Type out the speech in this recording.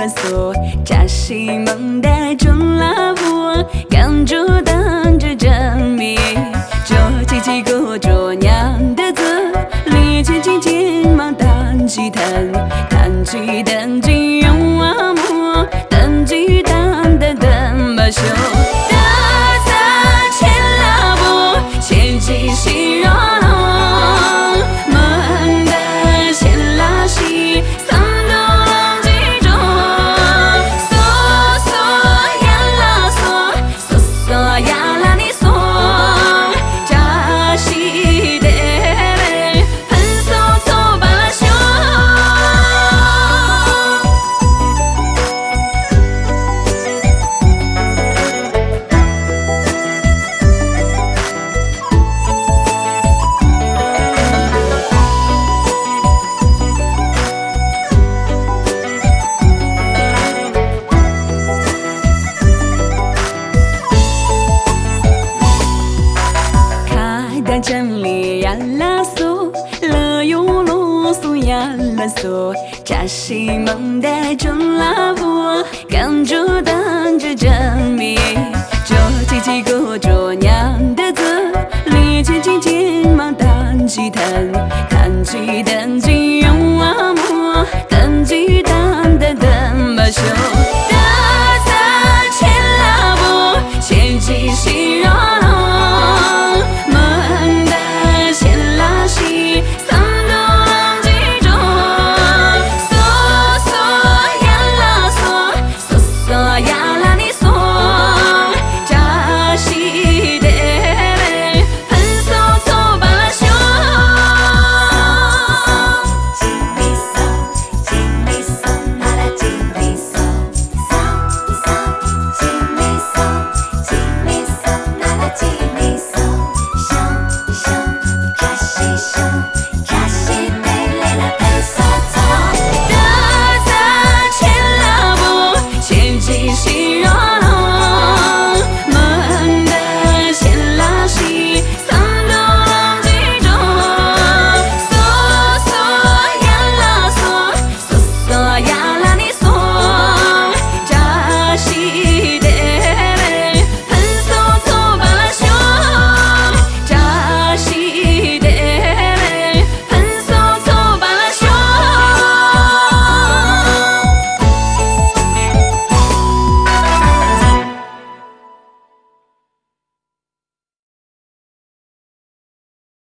了锁，假戏梦带中了我，刚住当着证明，这几几个着娘的字，离千千千忙当鸡蛋，当鸡蛋鸡用我母，当鸡蛋的蛋把手。喜热闹，梦的牵拉西，三度浪几中，嗦嗦呀啦嗦，嗦嗦呀啦你嗦，扎西的嘞，喷手搓把拉修。真理呀啦嗦，乐哟啰嗦呀啦嗦，假戏梦带中啦我，刚住的